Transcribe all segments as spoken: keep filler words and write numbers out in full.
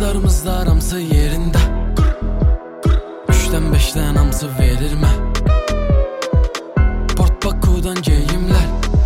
Kızlarımızda aramsı yerinde. Üçten beşten hamsı verirme. Port Baku'dan geyimler.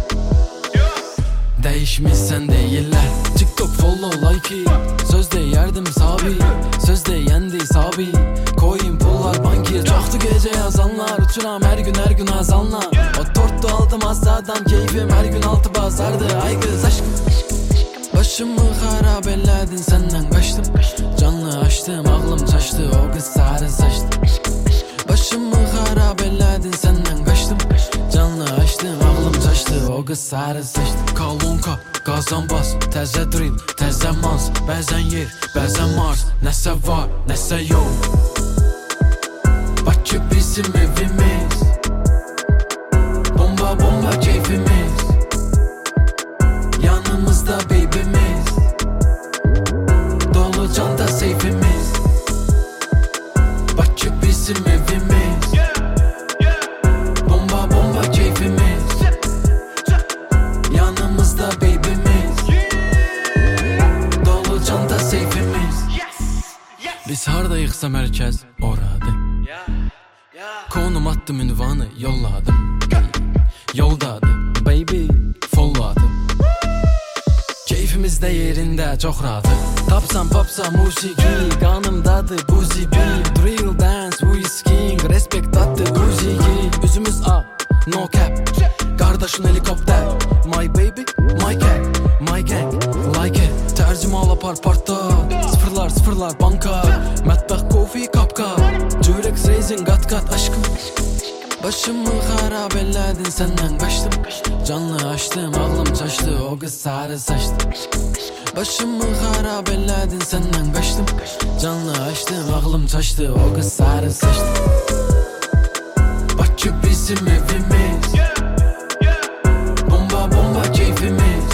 Değişmişsen değiller. TikTok follow like'i. Sözde yerdim sabi. Sözde yendi sabi. Koyun pullar bankir. Çaktı gece yazanlar. Uçuram her gün her gün azanlar. O tortu aldım azadan. Keyfim her gün altı bazardı. Ay kız aşkım. Başımı harap elledin, senden kaçtım. Canlı açtım, aklım şaştı, o kız sarı saçtı. Başımı harap elledin, senden kaçtım. Canlı açtım, aklım şaştı, o kız sarı saçtı. Kalunka, gazambaz, teze drill, teze maz. Bəzən yer, bəzən Mars. Nəsə var, nəsə yok. Bakı bizim evimiz. Bomba bomba keyfimiz. Yanımızda baby'miz. Dolu çanta seyfimiz. Bakı bizim evimiz. Bomba bomba keyfimiz. Yanımızda baby'miz. Dolu çanta seyfimiz. Biz hardayıqsa mərkəz oradır. Konum attım, ünvanı yolladım. Yoldadır baby, folladım. Keyfimizde yerinde, çok rahatı. Tapsam papsa musiki, kanımdadır buzi bir. Drill dance, whiskey, respect attı kuziki. Üzümüz A, no cap. Kardeşin helikopter. My baby, my cat, my gang, like it. Tercüme alapar parta. Sıfırlar sıfırlar banka. Mətbəx kofi kapka. Durex racing kat kat aşkım. Başımı harap elledin, senden kaçtım. Canlı açtım, aklım şaştı, o kız sarı saçtı. Başımı harap elledin, senden kaçtım. Canlı açtım, aklım şaştı, o kız sarı saçtı. Bakı bizim evimiz. Bomba bomba keyfimiz.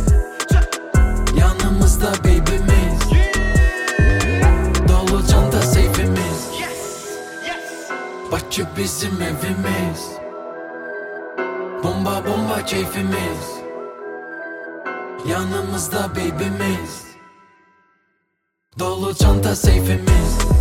Yanımızda baby'miz. Dolu çanta seyfimiz. Bakı bizim evimiz. Bomba bomba keyfimiz. Yanımızda baby'miz. Dolu çanta seyfimiz.